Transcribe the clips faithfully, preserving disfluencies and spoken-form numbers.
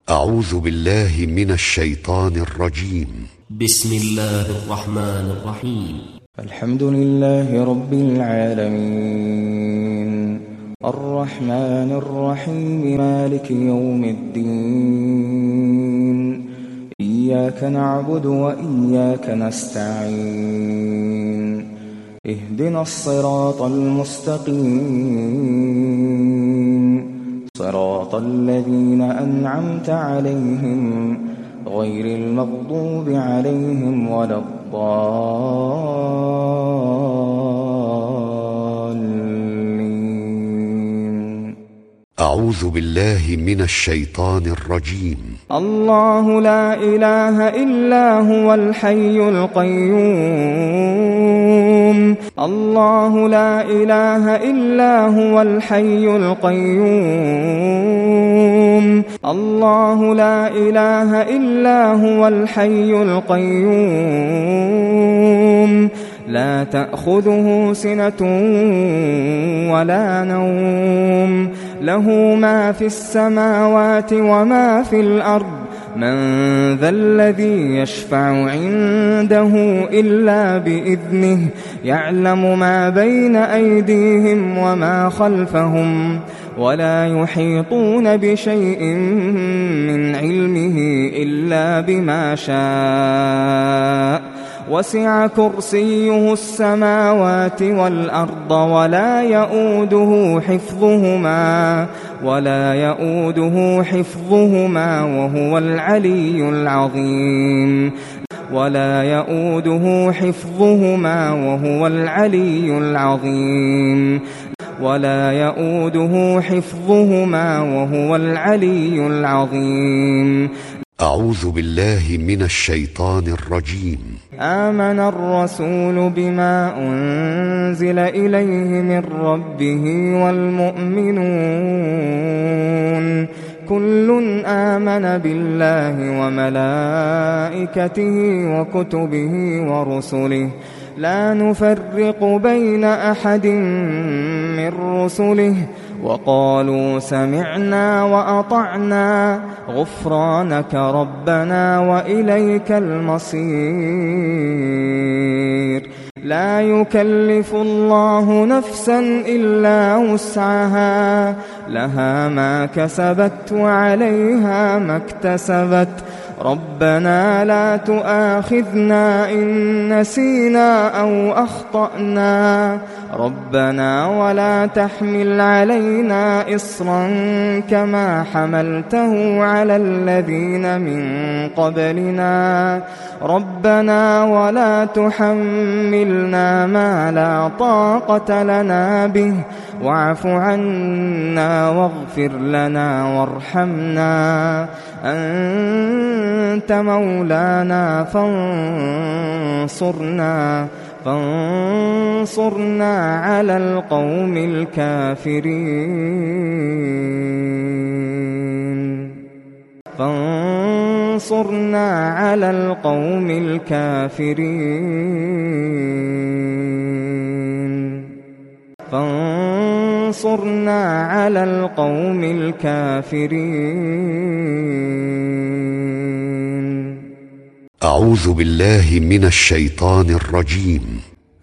أعوذ بالله من الشيطان الرجيم. بسم الله الرحمن الرحيم. الحمد لله رب العالمين الرحمن الرحيم مالك يوم الدين إياك نعبد وإياك نستعين اهدنا الصراط المستقيم صراط الذين أنعمت عليهم غير المغضوب عليهم ولا الضالين. أعوذ بالله من الشيطان الرجيم. الله لا إله إلا هو الحي القيوم الله لا إله إلا هو الحي القيوم الله لا إله إلا هو الحي القيوم لا تأخذه سنة ولا نوم له ما في السماوات وما في الأرض من ذا الذي يشفع عنده إلا بإذنه يعلم ما بين أيديهم وما خلفهم ولا يحيطون بشيء من علمه إلا بما شاء وسع كرسيه السماوات والأرض ولا يؤوده حفظهما ولا يؤوده حفظهما وهو العلي العظيم ولا يؤوده حفظهما وهو العلي العظيم ولا يؤوده حفظهما وهو العلي العظيم. أعوذ بالله من الشيطان الرجيم. آمن الرسول بما أنزل إليه من ربه والمؤمنون كل آمن بالله وملائكته وكتبه ورسله لا نفرق بين أحد من رسله وقالوا سمعنا وأطعنا غفرانك ربنا وإليك المصير. لا يكلف الله نفسا إلا وسعها لها ما كسبت وعليها ما اكتسبت ربنا لا تؤاخذنا إن نسينا أو أخطأنا ربنا ولا تحمل علينا إصرا كما حملته على الذين من قبلنا ربنا ولا تحملنا ما لا طاقة لنا به واعف عنا واغفر لنا وارحمنا أنت مولانا فانصرنا فانصرنا على القوم الكافرين فانصرنا على القوم الكافرين فانصرنا على القوم الكافرين. أعوذ بالله من الشيطان الرجيم.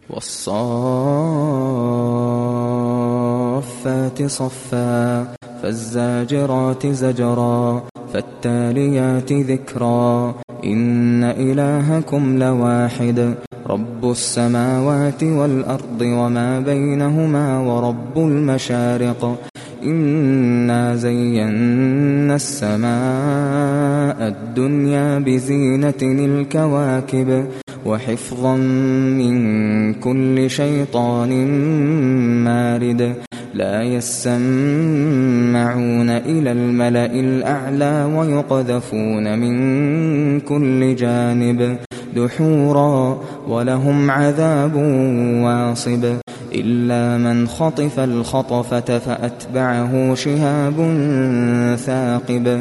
والصافات صفا فالزاجرات زجرا فالتاليات ذكرا إن إلهكم لواحد رب السماوات والأرض وما بينهما ورب المشارق إنا زينا السماء الدنيا بزينة الكواكب وحفظا من كل شيطان مارد لا يسمعون إلى الملأ الأعلى ويقذفون من كل جانب دحورا ولهم عذاب واصب إلا من خطف الخطفة فأتبعه شهاب ثاقب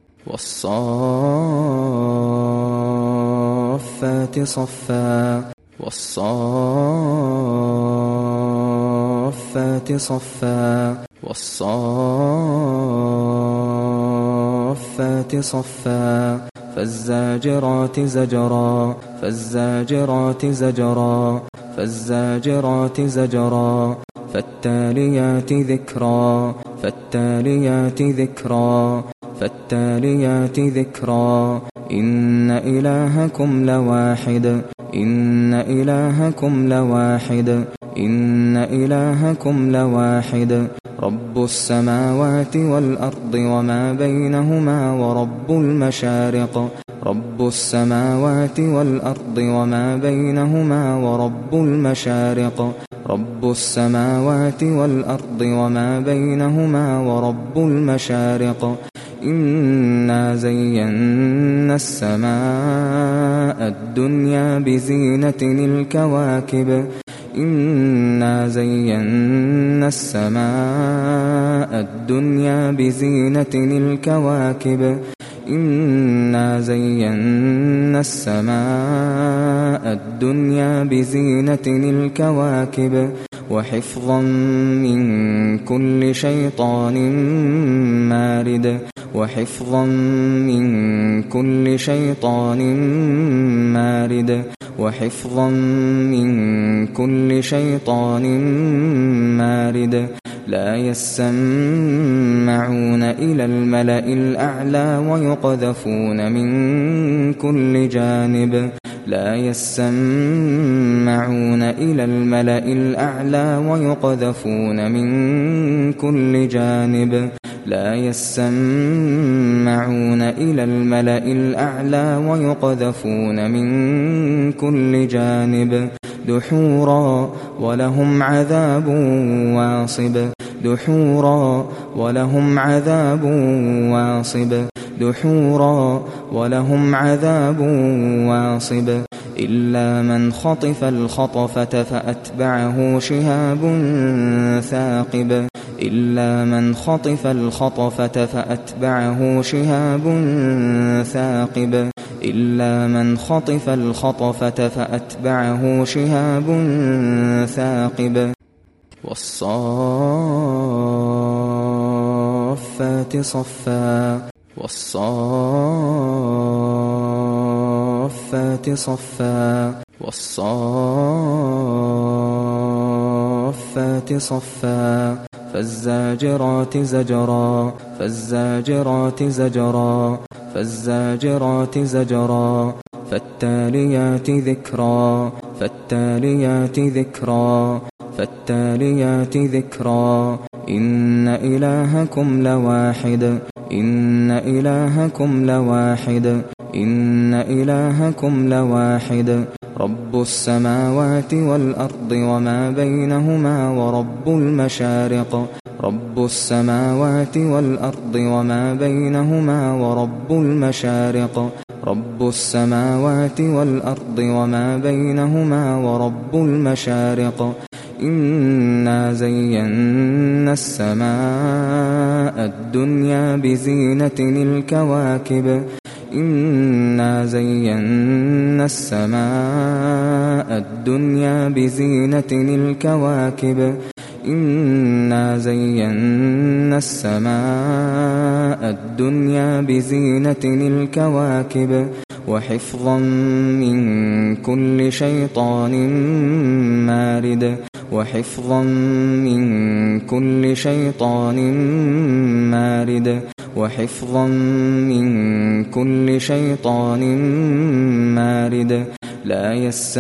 والصافات صفا والصافات صفا والصافات والصافات صفا فالزاجرات زجرا فالزاجرات زجرا فالزاجرات زجرا فالتاليات ذكرا فالتاليات ذكرا فالتاليات ذكرا إن إلهكم لواحد إن إلهكم لواحد إن إلهكم لواحد رب السماوات والأرض وما بينهما ورب المشارق رب السماوات والأرض وما بينهما ورب المشارق رب السماوات والأرض وما بينهما ورب المشارق إنا زينا السماء الدنيا بزينة الكواكب إنا زينا السماء الدنيا بزينة الكواكب إنا زينا السماء الدنيا بزينة الكواكب وحفظا من كل شيطان مارد وحفظا من كل شيطان مارد وحفظا من كل شيطان مارد لا يسمعون إلى الملأ الأعلى ويقذفون من كل جانب لا يسمعون إلى الملأ الأعلى ويقذفون من كل جانب لا يسمعون إلى الملأ الأعلى ويقذفون من كل جانب دحورا ولهم عذاب واصب دحورا ولهم عذاب واصب دحورا ولهم عذاب واصب إلا من خطف الخطفة فأتبعه شهاب ثاقب إلا من خطف الخطفة فأتبعه شهاب ثاقب إلا من خطف الخطفة فأتبعه شهاب ثاقب والصافات صفا والصافات صفا والصافات صفا فالزاجرات زجرا فالزاجرات زجرا فالزاجرات زجرا فالتاليات ذكرا فالتاليات ذكرا فالتاليات ذكرا إن إلهكم لواحد إن إلهكم لواحد إن إلهكم لواحد رب السماوات والأرض وما بينهما ورب المشارق رب السماوات والأرض وما بينهما ورب المشارق رب السماوات والأرض وما بينهما ورب المشارق إنا زينا السماء الدنيا بزينة الكواكب إنا زينا السماء الدنيا بزينة الكواكب إنا زينا السماء الدنيا بزينة الكواكب وحفظا من كل شيطان مارد وحفظا من كل شيطان مارد وحفظا من كل شيطان مارد لا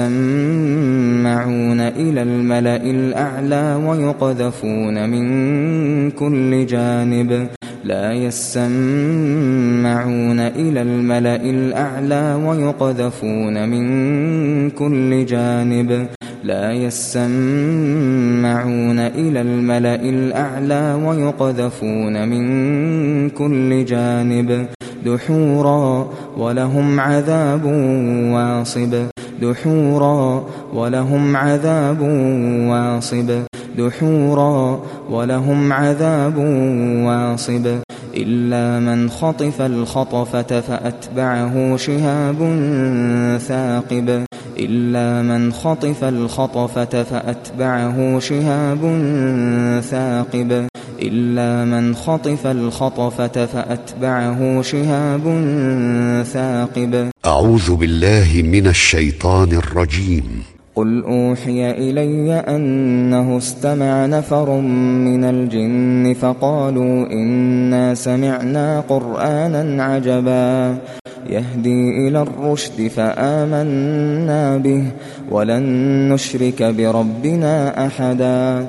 يسمعون إلى الملأ الأعلى ويقذفون من كل جانب لا يسمعون إلى الملأ الأعلى ويقذفون من كل جانب لا يسمعون إلى الملأ الأعلى ويقذفون من كل جانب دحورا ولهم عذاب واصب دحورا ولهم عذاب واصب دحورا ولهم عذاب واصب إلا من خطف الخطفة فأتبعه شهاب ثاقب إلا من خطف الخطفة فأتبعه شهاب ثاقب إلا من خطف الخطفة فأتبعه شهاب ثاقب. أعوذ بالله من الشيطان الرجيم. قل أوحي إلي أنه استمع نفر من الجن فقالوا إنا سمعنا قرآنا عجبا يهدي إلى الرشد فآمنا به ولن نشرك بربنا أحدا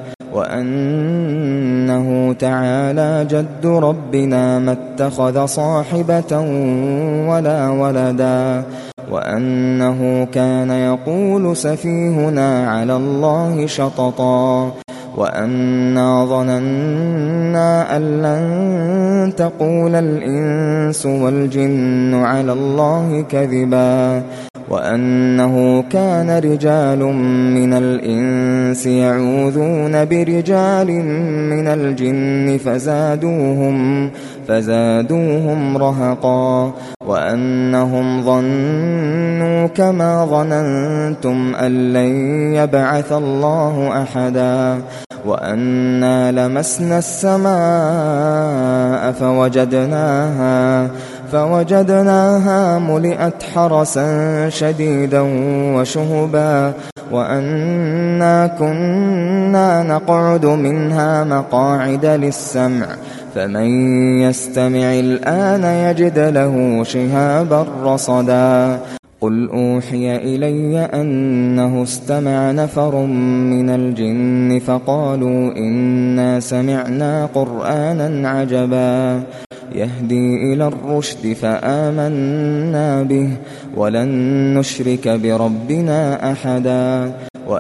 وأنه تعالى جد ربنا ما اتخذ صاحبة ولا ولدا وأنه كان يقول سفيهنا على الله شططا وأنا ظننا أن لن تقول الإنس والجن على الله كذبا وأنه كان رجال من الإنس يعوذون برجال من الجن فزادوهم فزادوهم رهقا وأنهم ظنوا كما ظننتم أن لن يبعث الله أحدا وأنا لمسنا السماء فوجدناها فوجدناها ملئت حرسا شديدا وشهبا وأنا كنا نقعد منها مقاعد للسمع فمن يستمع الآن يجد له شهابا رصدا. قل أوحي إلي أنه استمع نفر من الجن فقالوا إنا سمعنا قرآنا عجبا يهدي إلى الرشد فآمنا به ولن نشرك بربنا أحدا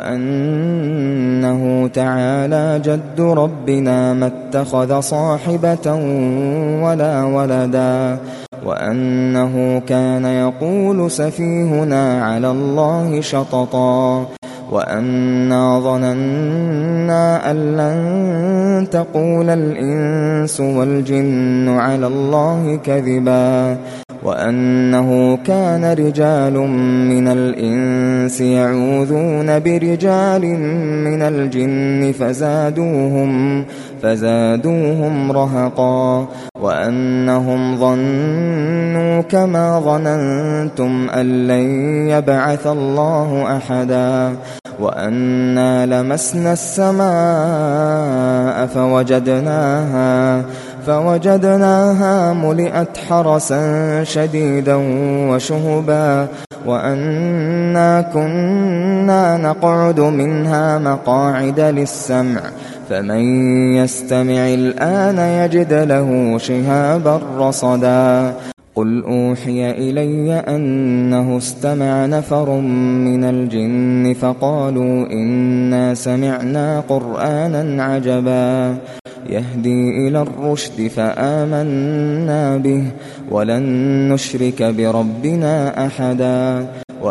وأنه تعالى جد ربنا ما اتخذ صاحبة ولا ولدا وأنه كان يقول سفيهنا على الله شططا وأنا ظننا أن لن تقول الإنس والجن على الله كذبا وأنه كان رجال من الإنس يعوذون برجال من الجن فزادوهم فزادوهم رهقا وأنهم ظنوا كما ظننتم أن لن يبعث الله أحدا وأنا لمسنا السماء فوجدناها فوجدناها ملئت حرسا شديدا وشهبا وأنا كنا نقعد منها مقاعد للسمع فمن يستمع الآن يجد له شهابا رصدا. قل أوحي إلي أنه استمع نفر من الجن فقالوا إنا سمعنا قرآنا عجبا يهدي إلى الرشد فآمنا به ولن نشرك بربنا أحدا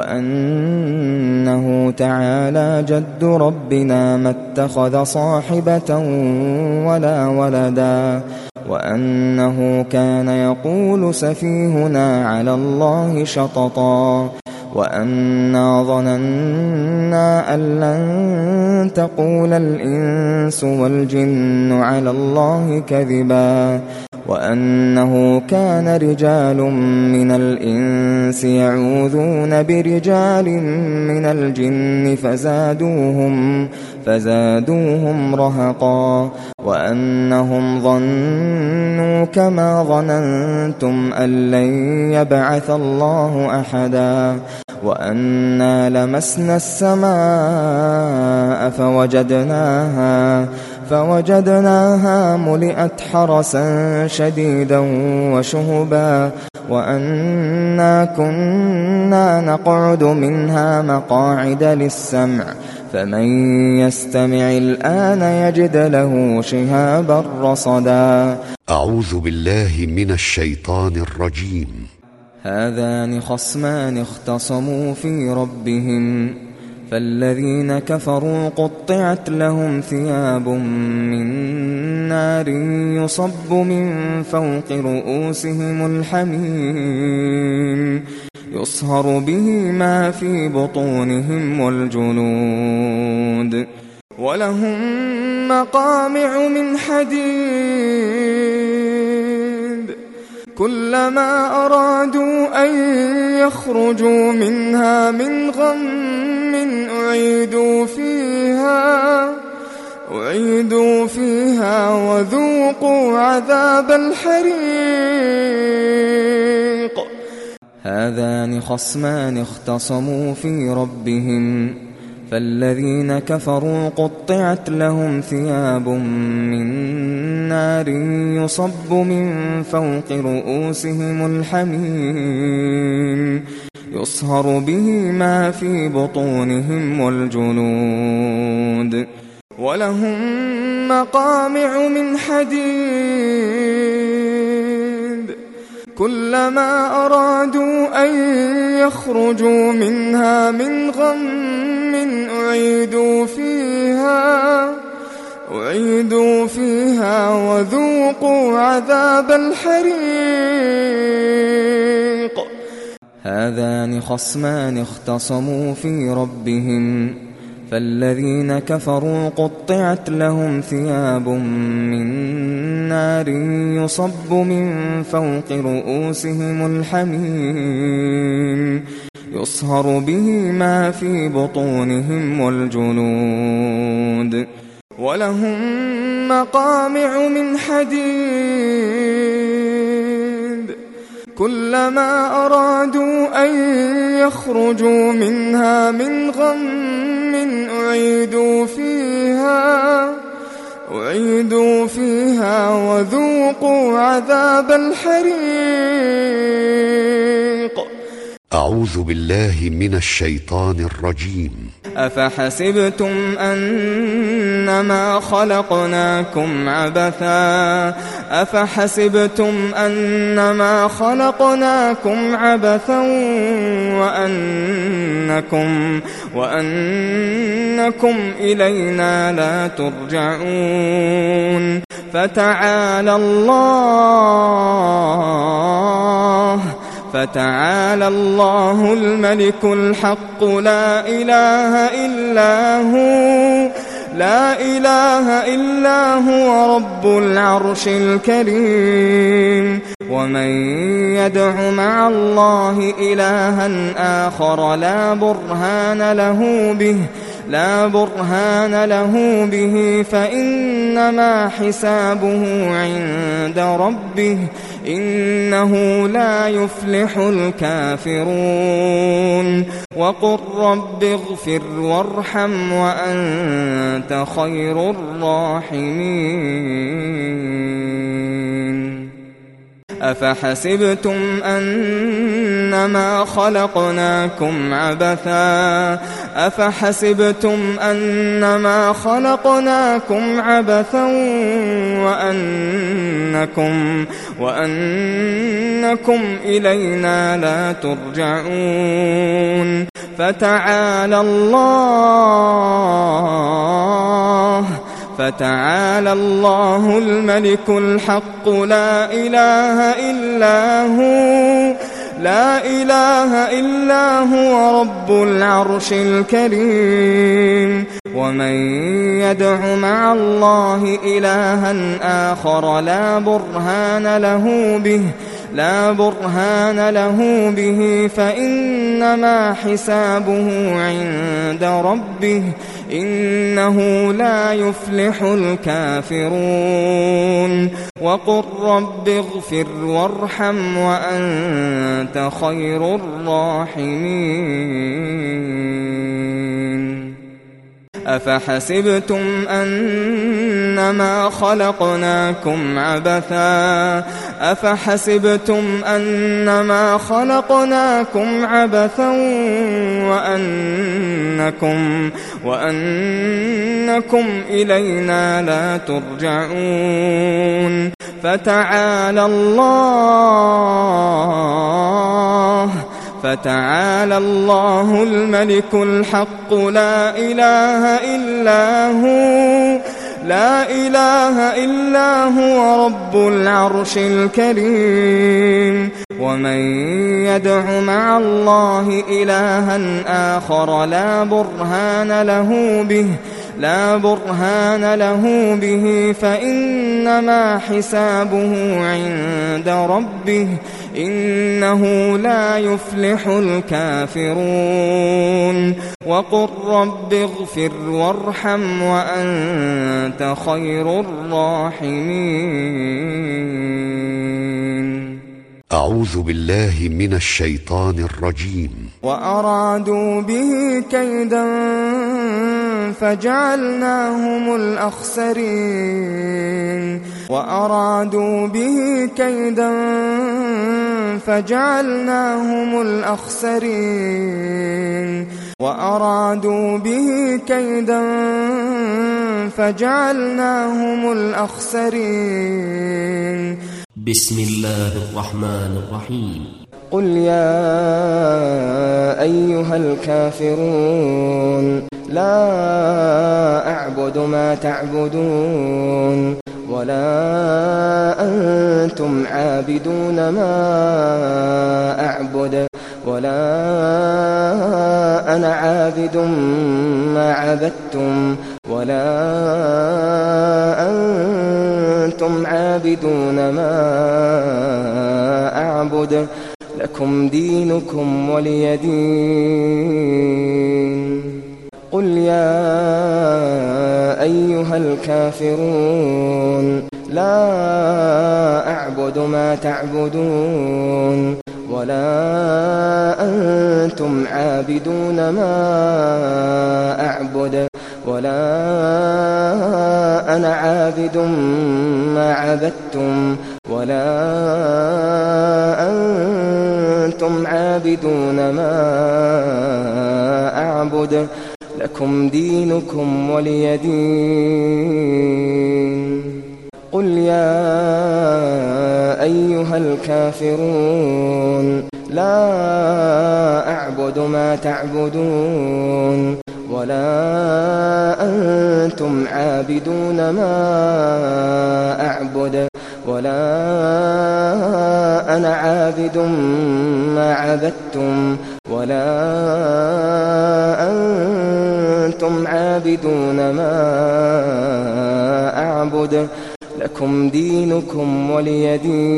وأنه تعالى جد ربنا ما اتخذ صاحبة ولا ولدا وأنه كان يقول سفيهنا على الله شططا وأنا ظننا أن لن تقول الإنس والجن على الله كذبا وأنه كان رجال من الإنس يعوذون برجال من الجن فزادوهم فزادوهم رهقا وأنهم ظنوا كما ظننتم أن لن يبعث الله أحدا وأنا لمسنا السماء فوجدناها فوجدناها ملئت حرسا شديدا وشهبا وأنا كنا نقعد منها مقاعد للسمع فمن يستمع الآن يجد له شهابا رصدا. أعوذ بالله من الشيطان الرجيم. هذان خصمان اختصموا في ربهم فالذين كفروا قطعت لهم ثياب من نار يصب من فوق رؤوسهم الحميم يصهر به ما في بطونهم والجلود ولهم مقامع من حديد كلما أرادوا أن يخرجوا منها من غم أعيدوا فيها أعيدوا فيها وذوقوا عذاب الحريق. هذان خصمان اختصموا في ربهم فالذين كفروا قطعت لهم ثياب من نار يصب من فوق رؤوسهم الحميم يصهر به ما في بطونهم والجلود ولهم مقامع من حديد كلما أرادوا أن يخرجوا منها من غم أعيدوا فيها أعيدوا فيها وذوقوا عذاب الحريق. هذان خصمان اختصموا في ربهم فالذين كفروا قطعت لهم ثياب من نار يصب من فوق رؤوسهم الحميم يصهر به ما في بطونهم والجلود ولهم مقامع من حديد كلما أرادوا أن يخرجوا منها من غم أعيدوا فيها أعيدوا فيها وذوقوا عذاب الحريق. أعوذ بالله من الشيطان الرجيم. أفحسبتم أنما خلقناكم عبثا أفحسبتم أنما خلقناكم عبثا وأنكم وأنكم إلينا لا ترجعون فتعالى الله فتعالى الله الملك الحق لا إله إلا هو لا إله إلا هو رب العرش الكريم. ومن يدع مع الله إلها آخر لا برهان له به لا برهان له به فإنما حسابه عند ربه إنه لا يفلح الكافرون. وقل رب اغفر وارحم وأنت خير الراحمين. أفحسبتم أنما خلقناكم عبثا أفحسبتم أنما خلقناكم عبثا وأنكم وأنكم إلينا لا ترجعون فتعالى الله فتعالى الله الملك الحق لا إله إلا هو لا إله إلا هو رب العرش الكريم. ومن يدع مع الله إلها آخر لا برهان له به لا برهان له به فإنما حسابه عند ربه إنه لا يفلح الكافرون. وقل رب اغفر وارحم وأنت خير الراحمين. أفحسبتم أنما خلقناكم عبثا أفحسبتم أنما خلقناكم عبثا وأنكم وأنكم إلينا لا ترجعون فتعالى الله فتعالى الله الملك الحق لا إله إلا هو لا إله إلا هو رب العرش الكريم. ومن يدع مع الله إلها آخر لا برهان له به لا برهان له به فإنما حسابه عند ربه إنه لا يفلح الكافرون وقل رب اغفر وارحم وأنت خير الراحمين. أعوذ بالله من الشيطان الرجيم. وأرادوا به كيدا فجعلناهم الأخسرين وأرادوا به كيدا فجعلناهم الأخسرين وأرادوا به كيدا فجعلناهم الأخسرين. بسم الله الرحمن الرحيم. قل يا أيها الكافرون لا أعبد ما تعبدون ولا أنتم عابدون ما أعبد ولا أنا عابد ما عبدتم ولا أنتم عابدون ما أعبد لكم دينكم ولي دين. قل يا أيها الكافرون لا أعبد ما تعبدون ولا أنتم عابدون ما أعبد ولا أنا عابد ما عبدتم ولا أنتم عابدون ما أعبد لكم دينكم ولي دين. قل يا أيها الكافرون لا أعبد ما تعبدون ولا أنتم عابدون ما أعبد ولا أنا عابد ما عبدتم ولا أنتم عابدون ما أعبد لكم دينكم ولي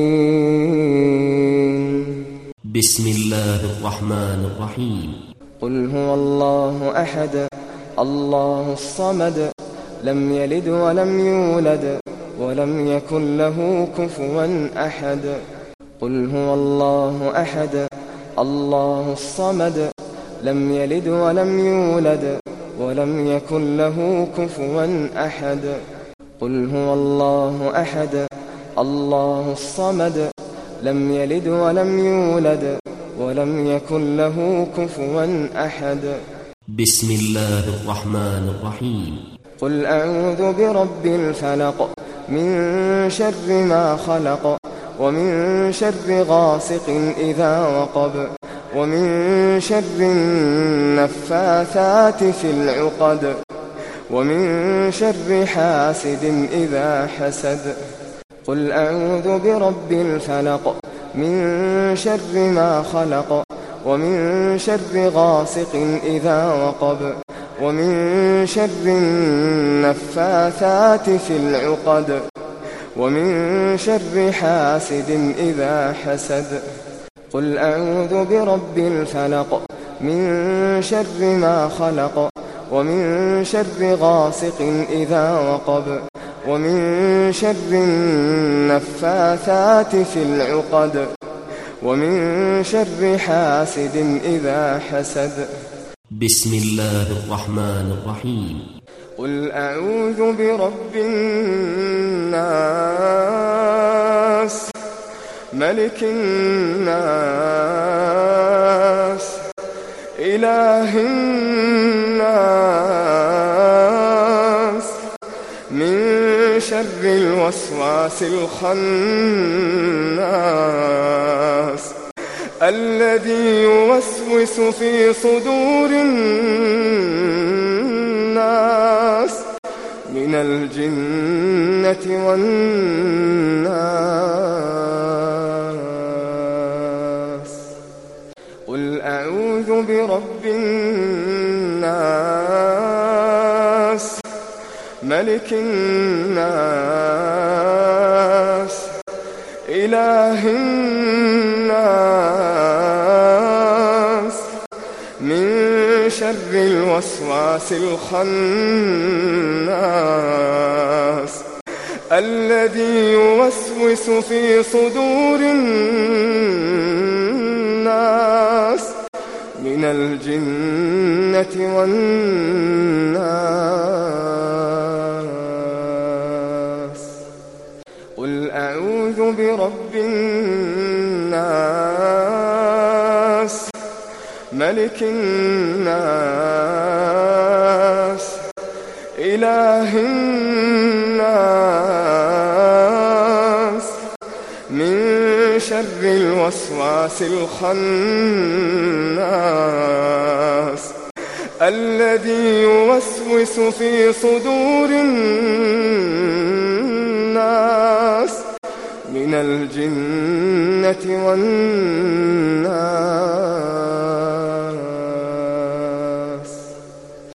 دين. بسم الله الرحمن الرحيم. قل هو الله أحد الله الصمد لم يلد ولم يولد ولم يكن له كفوا أحد. قل هو الله أحد الله الصمد لم يلد ولم يولد ولم يكن له كفوا أحد. قل هو الله أحد الله الصمد لم يلد ولم يولد ولم يكن له كفوا أحد. بسم الله الرحمن الرحيم. قل أعوذ برب الفلق من شر ما خلق ومن شر غاسق إذا وقب ومن شر النفاثات في العقد ومن شر حاسد إذا حسد. قل أعوذ برب الفلق من شر ما خلق ومن شر غاسق إذا وقب ومن شر النفاثات في العقد ومن شر حاسد إذا حسد. قل أعوذ برب الفلق من شر ما خلق ومن شر غاسق إذا وقب ومن شر النفاثات في العقد ومن شر حاسد إذا حسد. بسم الله الرحمن الرحيم. قل أعوذ برب الناس ملك الناس إله الناس من شر الوسواس الخناس الذي يوسوس في صدور الناس من الجنة والناس. قل أعوذ برب الناس ملك الناس إله الناس من شر الوسواس الخناس الذي يوسوس في صدور الناس من الجنة والناس. قل أعوذ برب الناس ملك الناس إله الناس من شر الوسواس الخناس الذي يوسوس في صدور الناس من الجنة والناس.